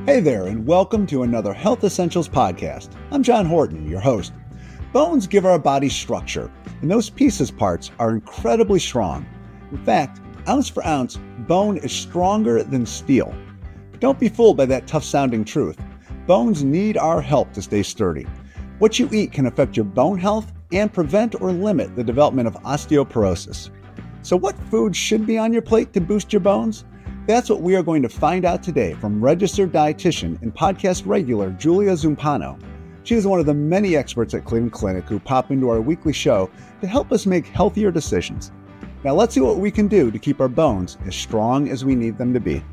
Hey there, and welcome to another Health Essentials podcast. I'm John Horton, your host. Bones give our body structure, and those pieces parts are incredibly strong. In fact, ounce for ounce, bone is stronger than steel. But don't be fooled by that tough-sounding truth. Bones need our help to stay sturdy. What you eat can affect your bone health and prevent or limit the development of osteoporosis. So what foods should be on your plate to boost your bones? That's what we are going to find out today from registered dietitian and podcast regular Julia Zumpano. She is one of the many experts at Cleveland Clinic who pop into our weekly show to help us make healthier decisions. Now let's see what we can do to keep our bones as strong as we need them to be.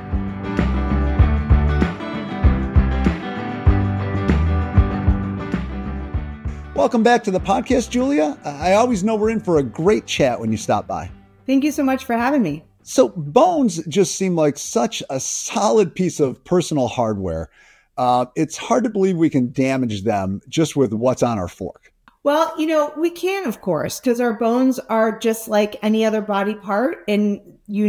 Welcome back to the podcast, Julia. I always know we're in for a great chat when you stop by. Thank you so much for having me. So bones just seem like such a solid piece of personal hardware. It's hard to believe we can damage them just with what's on our fork. Well, we can, of course, because our bones are just like any other body part. And,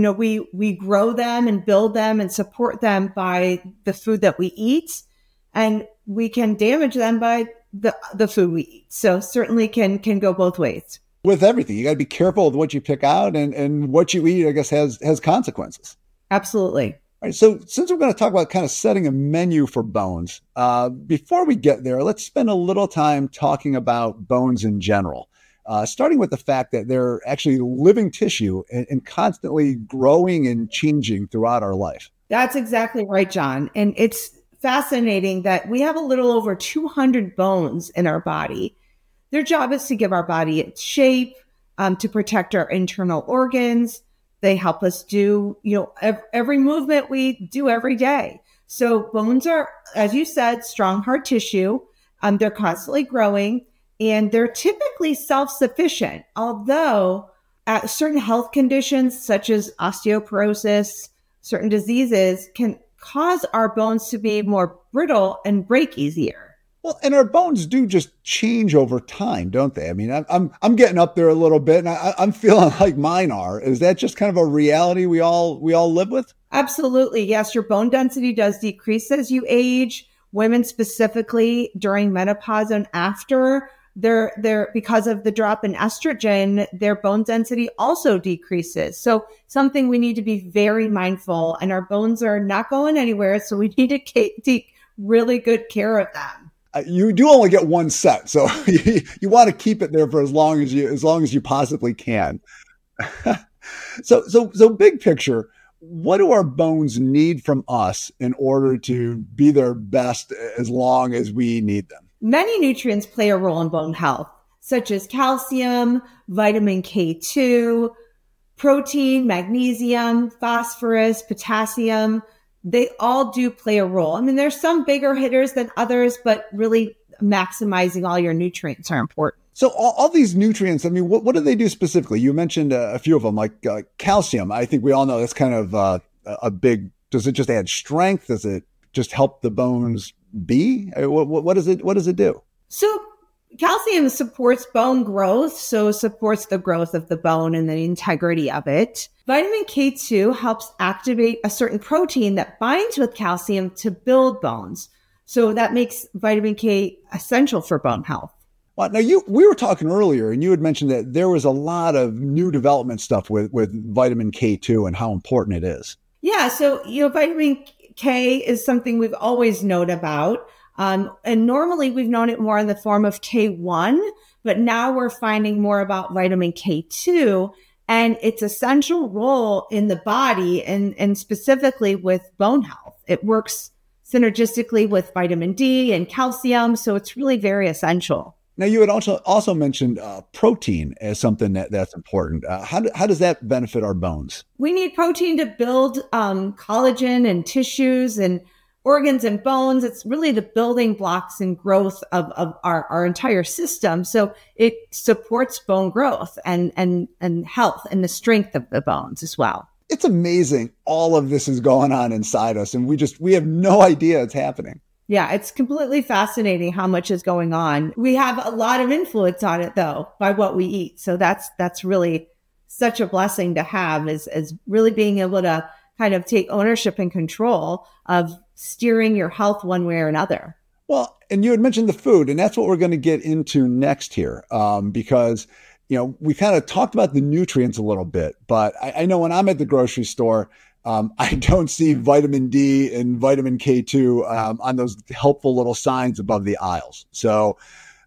we grow them and build them and support them by the food that we eat. And we can damage them by the food we eat. So certainly can go both ways. With everything, you got to be careful with what you pick out, and what you eat, I guess, has consequences. Absolutely. All right, so since we're going to talk about kind of setting a menu for bones, before we get there, let's spend a little time talking about bones in general, starting with the fact that they're actually living tissue and constantly growing and changing throughout our life. That's exactly right, John. And it's fascinating that we have a little over 200 bones in our body. Their job is to give our body its shape, to protect our internal organs. They help us do, every movement we do every day. So bones are, as you said, strong, hard tissue. They're constantly growing, and they're typically self-sufficient. Although certain health conditions, such as osteoporosis, certain diseases, can cause our bones to be more brittle and break easier. Well, and our bones do just change over time, don't they? I mean, I'm getting up there a little bit, and I'm feeling like mine are. Is that just kind of a reality we all live with? Absolutely, yes. Your bone density does decrease as you age. Women specifically during menopause and after, they're because of the drop in estrogen, their bone density also decreases. So something we need to be very mindful. And our bones are not going anywhere, so we need to take really good care of them. You do only get one set, so you want to keep it there for as long as you possibly can. So big picture, what do our bones need from us in order to be their best as long as we need them? Many nutrients play a role in bone health, such as calcium, vitamin K2, protein, magnesium, phosphorus, potassium. They all do play a role. I mean, there's some bigger hitters than others, but really maximizing all your nutrients are important. So all these nutrients, I mean, what do they do specifically? You mentioned a few of them, like calcium. I think we all know that's kind of a big, does it just add strength? Does it just help the bones be? What does it do? So calcium supports bone growth, so supports the growth of the bone and the integrity of it. Vitamin K2 helps activate a certain protein that binds with calcium to build bones. So that makes vitamin K essential for bone health. Well, now we were talking earlier, and you had mentioned that there was a lot of new development stuff with vitamin K2 and how important it is. Yeah, so vitamin K is something we've always known about. And normally we've known it more in the form of K1, but now we're finding more about vitamin K2 and its essential role in the body and specifically with bone health. It works synergistically with vitamin D and calcium, so it's really very essential. Now, you had also mentioned protein as something that's important. How does that benefit our bones? We need protein to build collagen and tissues and organs and bones. It's really the building blocks and growth of our entire system. So it supports bone growth and health and the strength of the bones as well. It's amazing. All of this is going on inside us, and we have no idea it's happening. Yeah, it's completely fascinating how much is going on. We have a lot of influence on it, though, by what we eat. So that's really such a blessing to have, is really being able to kind of take ownership and control of steering your health one way or another. Well, and you had mentioned the food, and that's what we're going to get into next here, because we kind of talked about the nutrients a little bit, but I know when I'm at the grocery store, I don't see vitamin D and vitamin K2 on those helpful little signs above the aisles. So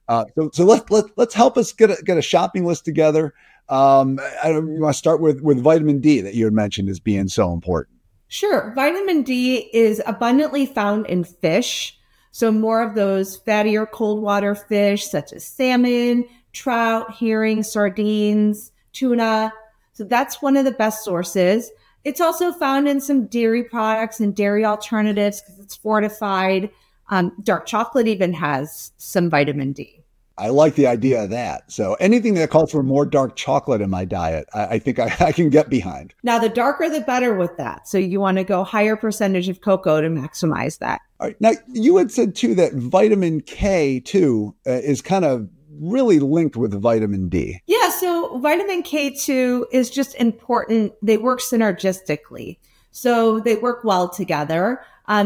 let's help us get a shopping list together. You want to start with vitamin D that you had mentioned as being so important. Sure. Vitamin D is abundantly found in fish. So more of those fattier cold water fish, such as salmon, trout, herring, sardines, tuna. So that's one of the best sources. It's also found in some dairy products and dairy alternatives because it's fortified. Dark chocolate even has some vitamin D. I like the idea of that. So anything that calls for more dark chocolate in my diet, I think I can get behind. Now, the darker, the better with that. So you want to go higher percentage of cocoa to maximize that. All right. Now, you had said, too, that vitamin K, too, is kind of really linked with vitamin D. Yeah. So vitamin K2 is just important. They work synergistically. So they work well together.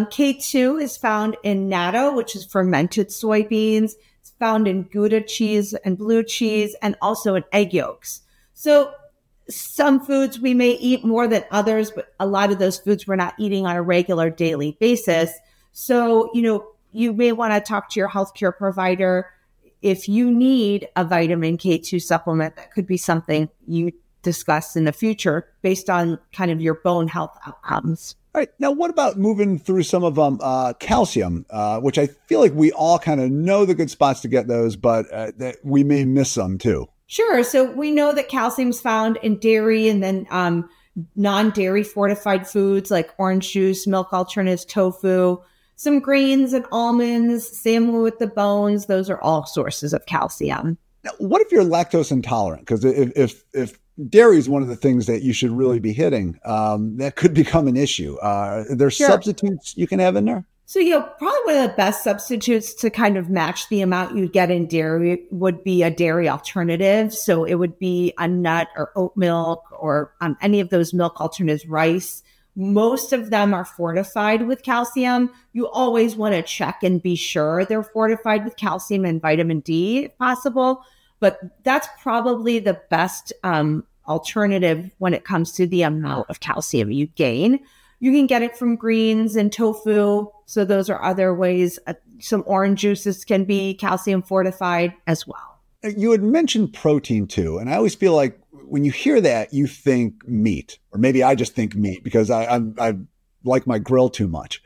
K2 is found in natto, which is fermented soybeans. Found in Gouda cheese and blue cheese, and also in egg yolks. So some foods we may eat more than others, but a lot of those foods we're not eating on a regular daily basis. So, you may want to talk to your healthcare provider if you need a vitamin K2 supplement. That could be something you discuss in the future based on kind of your bone health outcomes. All right. Now, what about moving through some of them? Calcium, which I feel like we all kind of know the good spots to get those, but that we may miss some too. Sure. So we know that calcium is found in dairy and then non-dairy fortified foods like orange juice, milk alternatives, tofu, some grains and almonds, salmon with the bones. Those are all sources of calcium. Now, what if you're lactose intolerant? Because if dairy is one of the things that you should really be hitting, that could become an issue. There's Sure. substitutes you can have in there? So, probably one of the best substitutes to kind of match the amount you get in dairy would be a dairy alternative. So it would be a nut or oat milk or any of those milk alternatives, rice. Most of them are fortified with calcium. You always want to check and be sure they're fortified with calcium and vitamin D if possible. But that's probably the best alternative when it comes to the amount of calcium you gain. You can get it from greens and tofu. So those are other ways. Some orange juices can be calcium fortified as well. You had mentioned protein too. And I always feel like when you hear that, you think meat, or maybe I just think meat because I like my grill too much.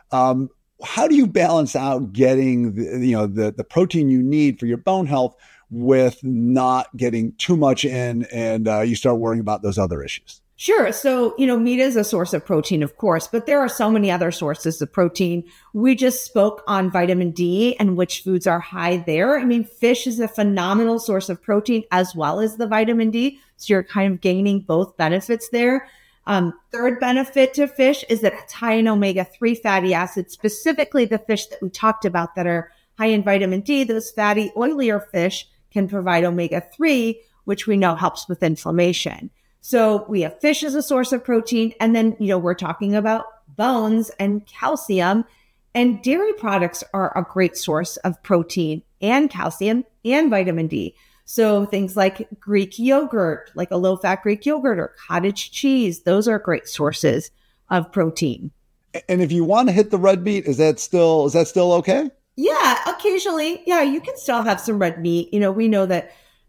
How do you balance out getting the protein you need for your bone health with not getting too much in and you start worrying about those other issues? Sure. So, meat is a source of protein, of course, but there are so many other sources of protein. We just spoke on vitamin D and which foods are high there. I mean, fish is a phenomenal source of protein as well as the vitamin D. So you're kind of gaining both benefits there. Third benefit to fish is that it's high in omega-3 fatty acids, specifically the fish that we talked about that are high in vitamin D. Those fatty, oilier fish can provide omega-3, which we know helps with inflammation. So we have fish as a source of protein. And then, we're talking about bones and calcium, and dairy products are a great source of protein and calcium and vitamin D. So things like Greek yogurt, like a low-fat Greek yogurt or cottage cheese, those are great sources of protein. And if you want to hit the red meat, is that still okay? Yeah, occasionally. Yeah, you can still have some red meat. We know that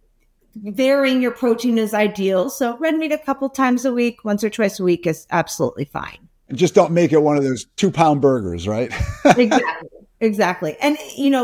varying your protein is ideal. So red meat a couple times a week, once or twice a week is absolutely fine. And just don't make it one of those 2-pound burgers, right? Exactly. And,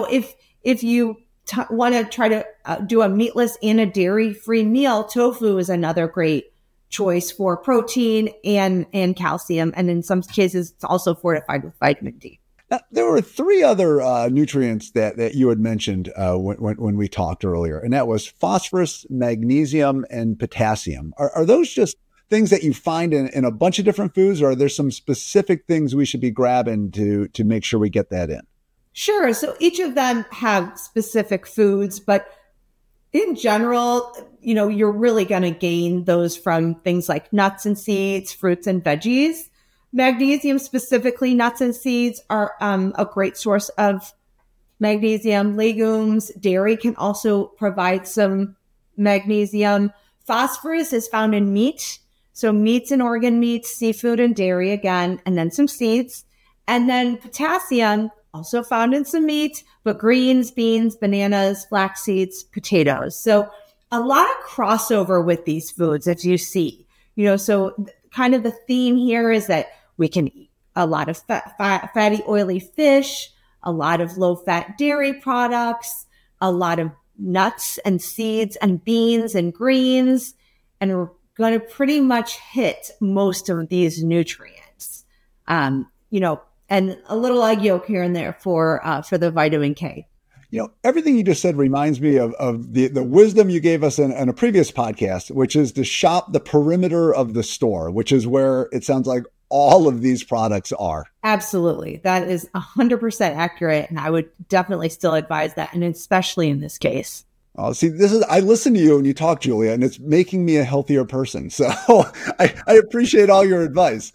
if you want to try to do a meatless and a dairy-free meal, tofu is another great choice for protein and calcium. And in some cases, it's also fortified with vitamin D. Now, there were 3 other nutrients that you had mentioned when we talked earlier, and that was phosphorus, magnesium, and potassium. Are those just things that you find in a bunch of different foods, or are there some specific things we should be grabbing to make sure we get that in? Sure. So each of them have specific foods, but in general, you're really going to gain those from things like nuts and seeds, fruits and veggies. Magnesium, specifically nuts and seeds, are a great source of magnesium. Legumes, dairy can also provide some magnesium. Phosphorus is found in meat. So meats and organ meats, seafood and dairy again, and then some seeds. And then potassium, also found in some meat, but greens, beans, bananas, flax seeds, potatoes. So a lot of crossover with these foods, as you see. So kind of the theme here is that we can eat a lot of fatty, oily fish, a lot of low-fat dairy products, a lot of nuts and seeds and beans and greens, and we're going to pretty much hit most of these nutrients. And a little egg yolk here and there for the vitamin K. Everything you just said reminds me of the wisdom you gave us in a previous podcast, which is to shop the perimeter of the store, which is where it sounds like all of these products are. Absolutely. That is 100% accurate. And I would definitely still advise that. And especially in this case. Oh, see, I listen to you and you talk, Julia, and it's making me a healthier person. So I appreciate all your advice.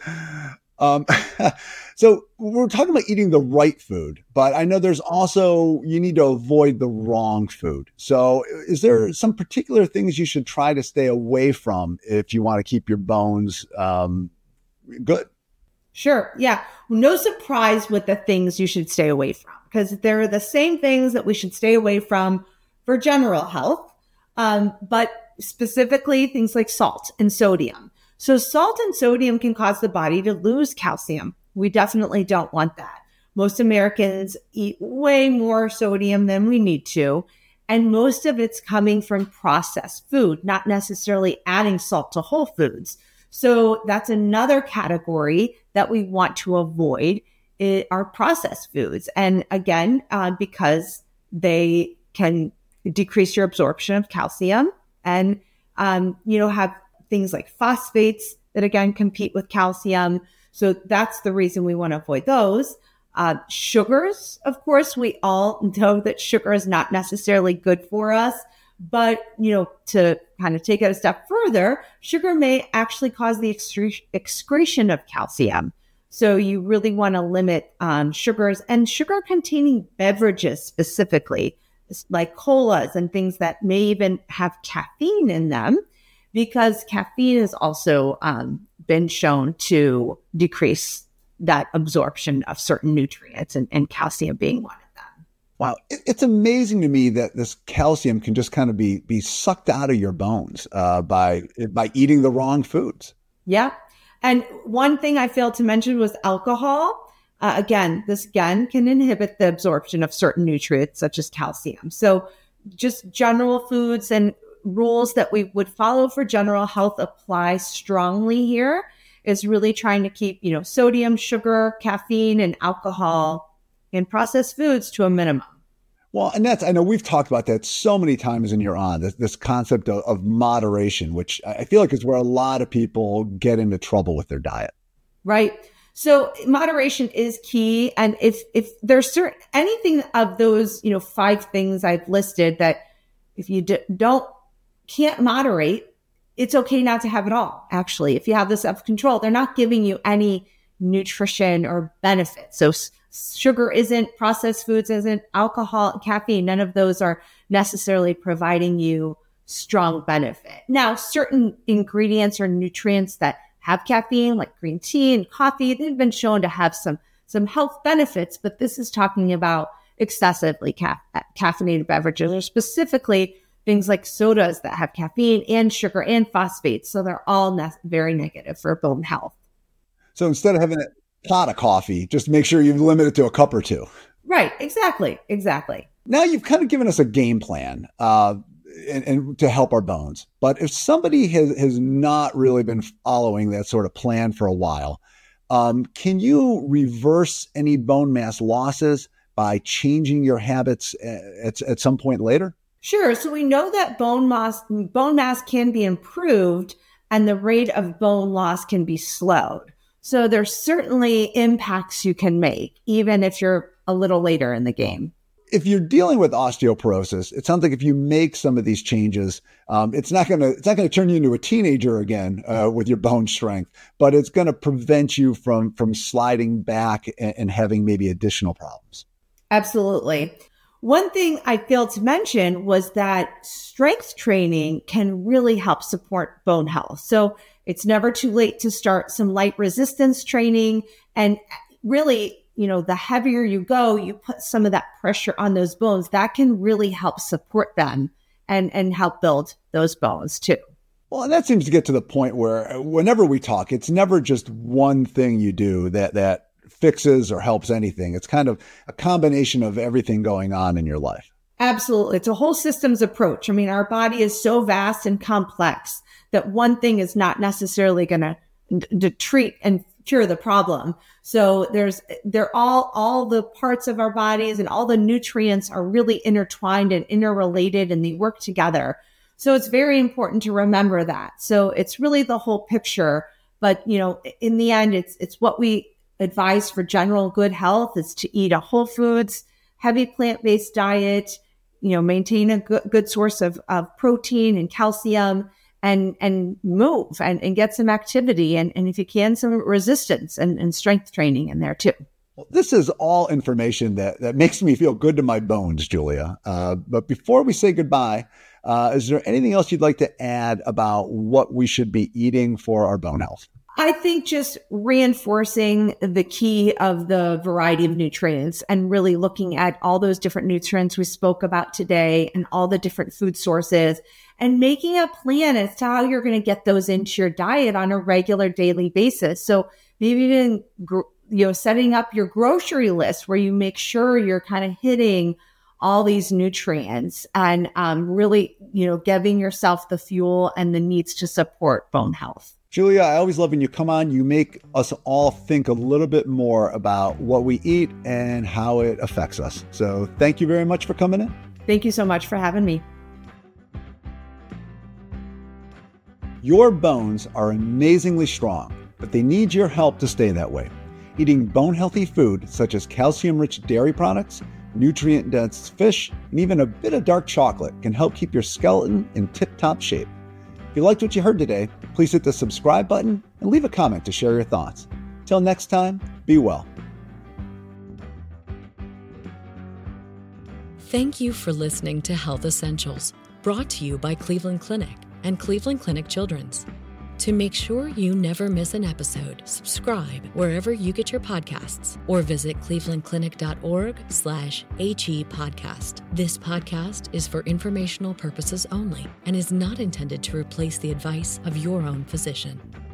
So we're talking about eating the right food, but I know there's also, you need to avoid the wrong food. So is there some particular things you should try to stay away from if you want to keep your bones good? Sure. Yeah. No surprise with the things you should stay away from, because they're the same things that we should stay away from for general health, but specifically things like salt and sodium. So salt and sodium can cause the body to lose calcium. We definitely don't want that. Most Americans eat way more sodium than we need to, and most of it's coming from processed food, not necessarily adding salt to whole foods. So that's another category that we want to avoid, are processed foods. And again, because they can decrease your absorption of calcium and, have things like phosphates that again compete with calcium. So that's the reason we want to avoid those. Sugars, of course, we all know that sugar is not necessarily good for us. But, to kind of take it a step further, sugar may actually cause the excretion of calcium. So you really want to limit sugars and sugar-containing beverages specifically, like colas and things that may even have caffeine in them, because caffeine has also been shown to decrease that absorption of certain nutrients, and calcium being one of them. Wow. It's amazing to me that this calcium can just kind of be sucked out of your bones by eating the wrong foods. Yeah. And one thing I failed to mention was alcohol. This can inhibit the absorption of certain nutrients such as calcium. So just general foods and rules that we would follow for general health apply strongly here, is really trying to keep, sodium, sugar, caffeine, and alcohol in processed foods to a minimum. Well, and I know we've talked about that so many times when you're on, this concept of moderation, which I feel like is where a lot of people get into trouble with their diet. Right. So moderation is key. And if there's anything of those, 5 things I've listed that if you can't moderate, it's okay not to have it all. Actually, if you have the self-control, they're not giving you any nutrition or benefit. So sugar isn't, processed foods isn't, alcohol, caffeine, none of those are necessarily providing you strong benefit. Now, certain ingredients or nutrients that have caffeine, like green tea and coffee, they've been shown to have some health benefits, but this is talking about excessively caffeinated beverages, or specifically things like sodas that have caffeine and sugar and phosphates. So they're all very negative for bone health. So instead of having a pot of coffee, just make sure you limit it to a cup or 2. Right. Exactly. Now you've kind of given us a game plan and to help our bones. But if somebody has not really been following that sort of plan for a while, can you reverse any bone mass losses by changing your habits at some point later? Sure. So we know that bone mass can be improved and the rate of bone loss can be slowed. So there's certainly impacts you can make, even if you're a little later in the game. if you're dealing with osteoporosis, it sounds like if you make some of these changes, it's not going to turn you into a teenager again with your bone strength, but it's going to prevent you from sliding back and having maybe additional problems. Absolutely. One thing I failed to mention was that strength training can really help support bone health. So it's never too late to start some light resistance training. And really, the heavier you go, you put some of that pressure on those bones. That can really help support them and help build those bones too. Well, and that seems to get to the point where whenever we talk, it's never just one thing you do that fixes or helps anything. It's kind of a combination of everything going on in your life. Absolutely. It's a whole systems approach. I mean, our body is so vast and complex that one thing is not necessarily going to treat and cure the problem. So they're all the parts of our bodies and all the nutrients are really intertwined and interrelated, and they work together. So it's very important to remember that. So it's really the whole picture. But, in the end, it's what we advise for general good health is to eat a whole foods, heavy plant-based diet, maintain a good source of protein and calcium, and move and get some activity. And if you can, some resistance and strength training in there too. Well, this is all information that makes me feel good to my bones, Julia. But before we say goodbye, is there anything else you'd like to add about what we should be eating for our bone health? I think just reinforcing the key of the variety of nutrients and really looking at all those different nutrients we spoke about today and all the different food sources and making a plan as to how you're going to get those into your diet on a regular daily basis. So maybe even, setting up your grocery list where you make sure you're kind of hitting all these nutrients and really, giving yourself the fuel and the needs to support bone health. Julia, I always love when you come on. You make us all think a little bit more about what we eat and how it affects us. So thank you very much for coming in. Thank you so much for having me. Your bones are amazingly strong, but they need your help to stay that way. Eating bone-healthy food such as calcium-rich dairy products, nutrient-dense fish, and even a bit of dark chocolate can help keep your skeleton in tip-top shape. If you liked what you heard today, please hit the subscribe button and leave a comment to share your thoughts. Till next time, be well. Thank you for listening to Health Essentials, brought to you by Cleveland Clinic and Cleveland Clinic Children's. To make sure you never miss an episode, subscribe wherever you get your podcasts or visit clevelandclinic.org/HE podcast. This podcast is for informational purposes only and is not intended to replace the advice of your own physician.